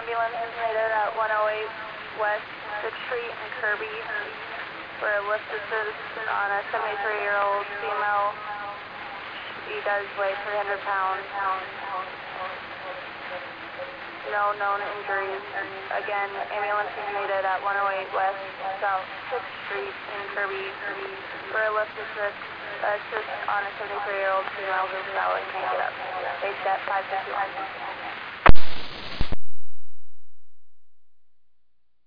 ambulance is needed at 108 West 6th Street in Kirby, where a lift assist on a 73-year-old female. She does weigh 300 pounds. No known injuries. Again, ambulance is needed at 108 West South 6th Street in Kirby, where a lift assist on a 73-year-old female who's valid can't get up. Page at 551.